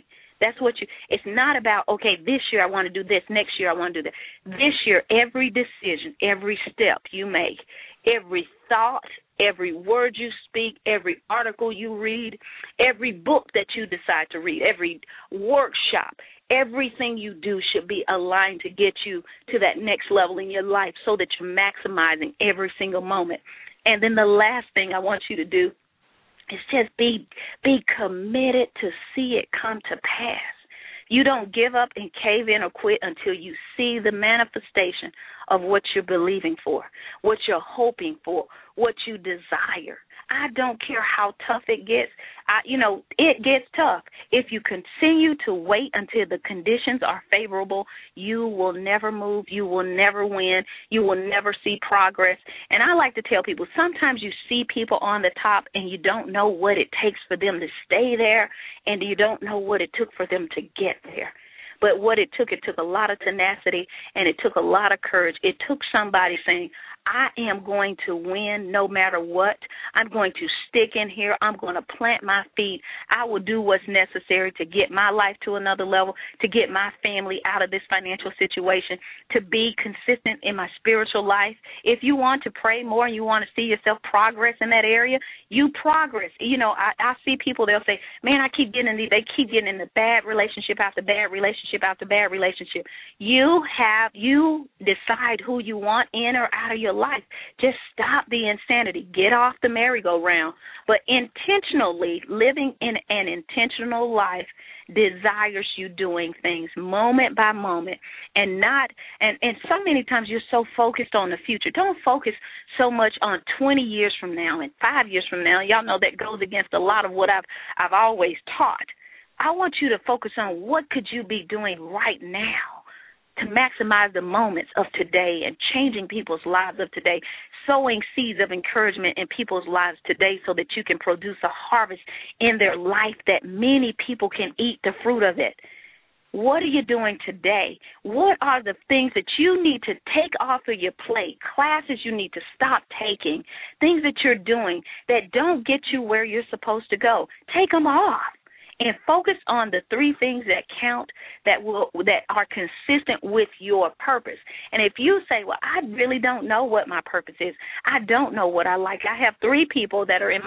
It's not about, okay, this year I want to do this, next year I want to do that. This year, every decision, every step you make, every thought, every word you speak, every article you read, every book that you decide to read, every workshop, everything you do should be aligned to get you to that next level in your life so that you're maximizing every single moment. And then the last thing I want you to do is just be committed to see it come to pass. You don't give up and cave in or quit until you see the manifestation of what you're believing for, what you're hoping for, what you desire. I don't care how tough it gets. It gets tough. If you continue to wait until the conditions are favorable, you will never move. You will never win. You will never see progress. And I like to tell people, sometimes you see people on the top and you don't know what it takes for them to stay there, and you don't know what it took for them to get there. But what it took a lot of tenacity, and it took a lot of courage. It took somebody saying, I am going to win no matter what. I'm going to stick in here. I'm going to plant my feet. I will do what's necessary to get my life to another level, to get my family out of this financial situation, to be consistent in my spiritual life. If you want to pray more and you want to see yourself progress in that area, you progress. I see people, they'll say, man, they keep getting in the bad relationship after bad relationship after bad relationship. You decide who you want in or out of your life. Just stop the insanity. Get off the merry-go-round. But intentionally, living in an intentional life desires you doing things moment by moment, and so many times you're so focused on the future. Don't focus so much on 20 years from now and 5 years from now. Y'all know that goes against a lot of what I've always taught. I want you to focus on what could you be doing right now to maximize the moments of today and changing people's lives of today, sowing seeds of encouragement in people's lives today so that you can produce a harvest in their life that many people can eat the fruit of it. What are you doing today? What are the things that you need to take off of your plate, classes you need to stop taking, things that you're doing that don't get you where you're supposed to go? Take them off. And focus on the three things that count, that are consistent with your purpose. And if you say, well, I really don't know what my purpose is, I don't know what I like. I have three people that are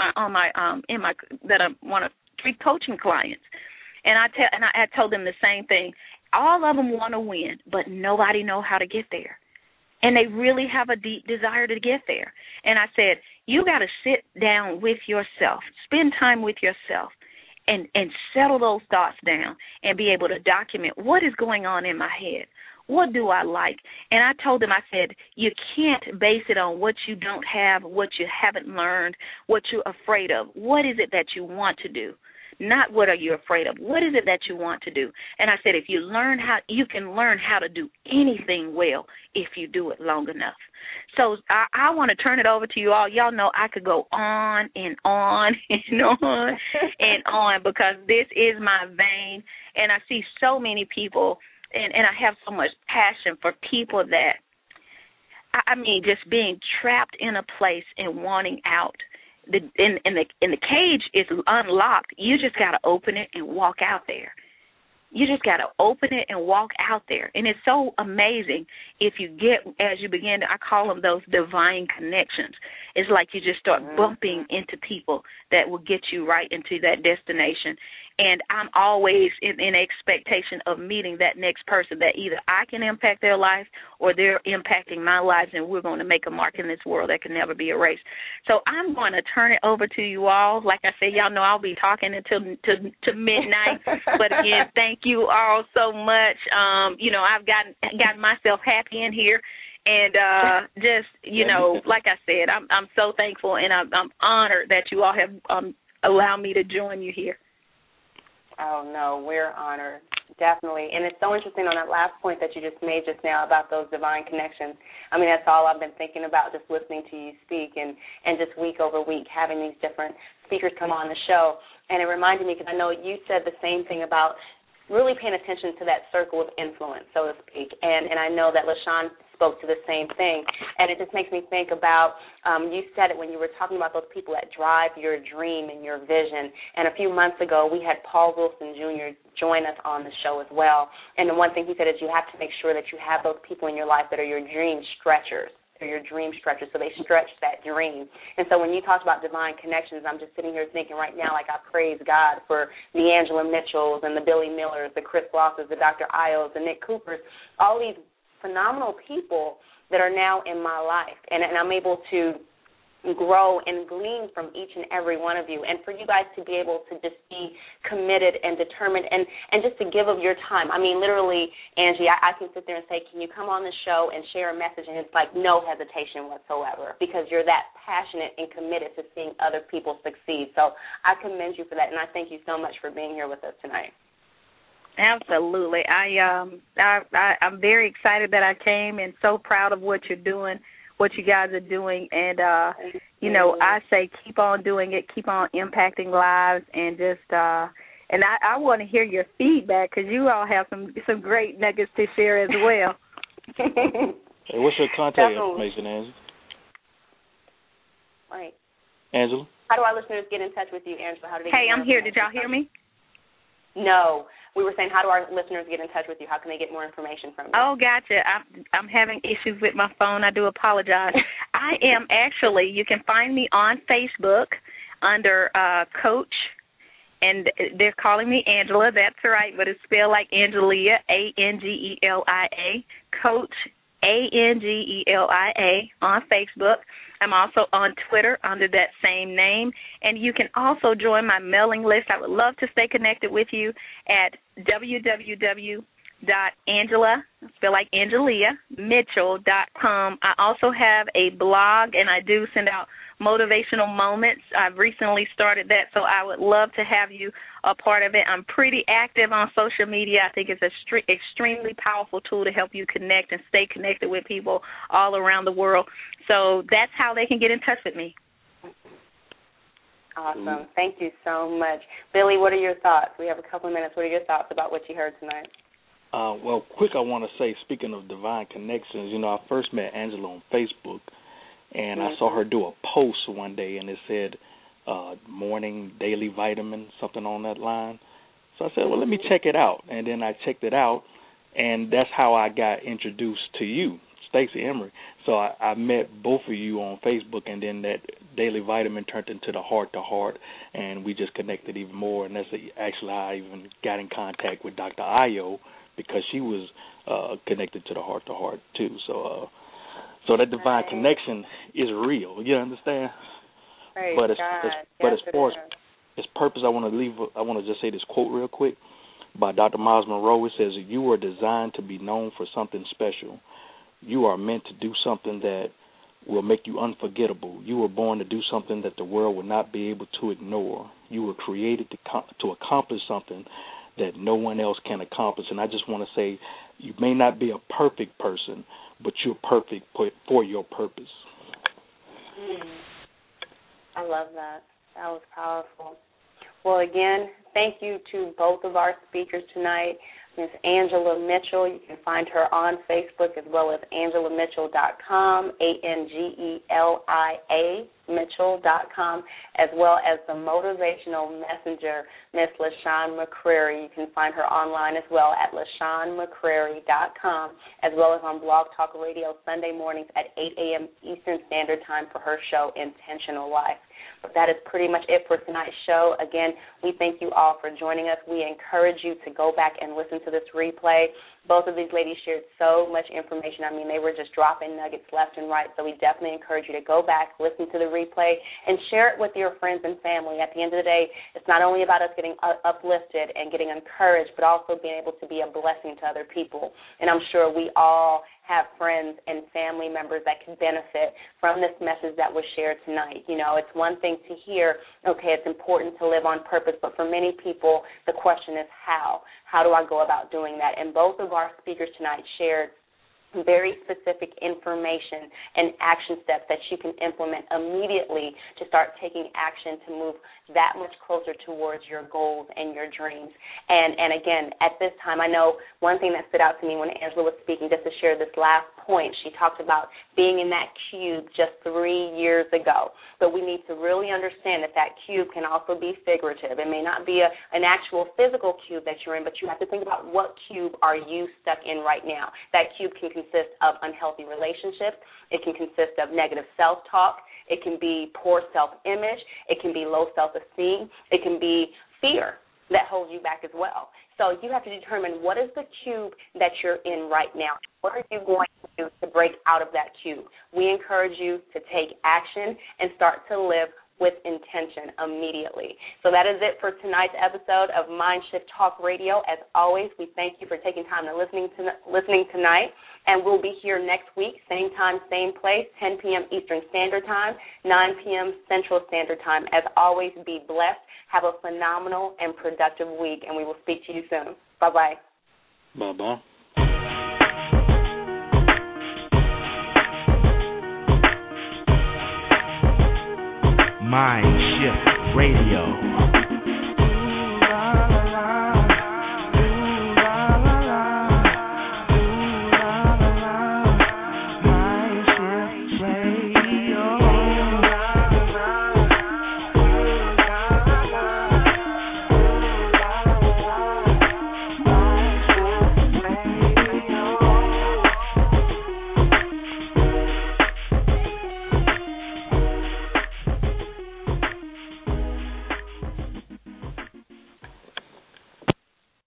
three coaching clients, and I told them the same thing. All of them want to win, but nobody knows how to get there. And they really have a deep desire to get there. And I said, you got to sit down with yourself, spend time with yourself, and settle those thoughts down and be able to document what is going on in my head. What do I like? And I told them, I said, you can't base it on what you don't have, what you haven't learned, what you're afraid of. What is it that you want to do? Not what are you afraid of. What is it that you want to do? And I said, you can learn how to do anything well if you do it long enough. So I want to turn it over to you all. Y'all know I could go on and on and on and on because this is my vein, and I see so many people, and I have so much passion for people that, just being trapped in a place and wanting out. The cage is unlocked. You just got to open it and walk out there. You just got to open it and walk out there. And it's so amazing if you get, as you begin to, I call them those divine connections. It's like you just start bumping into people that will get you right into that destination. And I'm always in expectation of meeting that next person that either I can impact their life or they're impacting my lives, and we're going to make a mark in this world that can never be erased. So I'm going to turn it over to you all. Like I said, y'all know I'll be talking until to midnight. But again, thank you all so much. I've gotten myself happy in here. And like I said, I'm so thankful, and I'm honored that you all have allowed me to join you here. Oh, no, we're honored, definitely. And it's so interesting on that last point that you just made just now about those divine connections. That's all I've been thinking about just listening to you speak and just week over week having these different speakers come on the show. And it reminded me, because I know you said the same thing about really paying attention to that circle of influence, so to speak. And I know that LaShawn spoke to the same thing. And it just makes me think about, you said it when you were talking about those people that drive your dream and your vision. And a few months ago, we had Paul Wilson Jr. join us on the show as well. And the one thing he said is you have to make sure that you have those people in your life that are your dream stretchers. Your dream stretchers, so they stretch that dream. And so when you talked about divine connections, I'm just sitting here thinking right now, like I praise God for the Angela Mitchells and the Billy Millers, the Chris Glosses, the Dr. Ios, the Nick Coopers, all these phenomenal people that are now in my life. And I'm able to grow and glean from each and every one of you, and for you guys to be able to just be committed and determined and just to give of your time. I mean, literally, Angie, I can sit there and say, can you come on the show and share a message, and it's like no hesitation whatsoever because you're that passionate and committed to seeing other people succeed. So I commend you for that, and I thank you so much for being here with us tonight. Absolutely. I'm very excited that I came and so proud of what you're doing, what you guys are doing, and I say keep on doing it, keep on impacting lives, and just and I want to hear your feedback because you all have some great nuggets to share as well. Hey, what's your contact information, Angela? Right. Angela? How do our listeners get in touch with you, Angela? How do they? Hey, I'm here. Did y'all hear me? No. We were saying, how do our listeners get in touch with you? How can they get more information from you? Oh, gotcha. I'm having issues with my phone. I do apologize. I am actually, you can find me on Facebook under Coach, and they're calling me Angela. That's right, but it's spelled like Angelia, Angelia, Coach, Angelia on Facebook. I'm also on Twitter under that same name, and you can also join my mailing list. I would love to stay connected with you at www.Angela, spell like Angelia, Mitchell.com. I also have a blog, and I do send out motivational moments. I've recently started that, so I would love to have you a part of it. I'm pretty active on social media. I think it's an extremely powerful tool to help you connect and stay connected with people all around the world. So that's how they can get in touch with me. Awesome. Thank you so much. Billy, what are your thoughts? We have a couple of minutes. What are your thoughts about what you heard tonight? Well, quick, I want to say, speaking of divine connections, I first met Angela on Facebook, and I saw her do a post one day, and it said morning daily vitamin, something on that line. So I said, well, let me check it out. And then I checked it out, and that's how I got introduced to you, Stacey Emery. So I met both of you on Facebook, and then that daily vitamin turned into the Heart to Heart, and we just connected even more. And that's actually how I even got in contact with Dr. Ayo, because she was connected to the Heart to Heart too. So that divine connection is real. You understand? Praise but as far as purpose, I want to just say this quote real quick by Dr. Miles Monroe. It says, "You were designed to be known for something special. You are meant to do something that will make you unforgettable. You were born to do something that the world will not be able to ignore. You were created to accomplish something that no one else can accomplish." And I just want to say, you may not be a perfect person, but you're perfect for your purpose. I love that. That was powerful. Well, again, thank you to both of our speakers tonight. Ms. Angela Mitchell, you can find her on Facebook as well as AngelaMitchell.com, ANGELIA Mitchell.com, as well as the motivational messenger, Ms. LaShawn McCrary. You can find her online as well at LaShawnMcCrary.com, as well as on Blog Talk Radio Sunday mornings at 8 a.m. Eastern Standard Time for her show, Intentional Life. But that is pretty much it for tonight's show. Again, we thank you all for joining us. We encourage you to go back and listen to this replay. Both of these ladies shared so much information. I mean, they were just dropping nuggets left and right. So we definitely encourage you to go back, listen to the replay, and share it with your friends and family. At the end of the day, it's not only about us getting uplifted and getting encouraged, but also being able to be a blessing to other people. And I'm sure we all have friends and family members that can benefit from this message that was shared tonight. It's one thing to hear, okay, it's important to live on purpose, but for many people, the question is how. How do I go about doing that? And both of our speakers tonight shared very specific information and action steps that you can implement immediately to start taking action to move that much closer towards your goals and your dreams. And again, at this time, I know one thing that stood out to me when Angela was speaking, just to share this last point, she talked about being in that cube just 3 years ago. But we need to really understand that that cube can also be figurative. It may not be an actual physical cube that you're in, but you have to think about what cube are you stuck in right now. That cube can consist of unhealthy relationships. It can consist of negative self-talk. It can be poor self-image. It can be low self-esteem. It can be fear that holds you back as well. So you have to determine what is the cube that you're in right now. What are you going to to break out of that cube. We encourage you to take action and start to live with intention immediately. So that is it for tonight's episode of Mindshift Talk Radio. As always, we thank you for taking time to listening tonight, and we'll be here next week, same time, same place, 10 p.m. Eastern Standard Time, 9 p.m. Central Standard Time. As always, be blessed. Have a phenomenal and productive week, and we will speak to you soon. Bye-bye. Bye-bye. Mindshift Radio.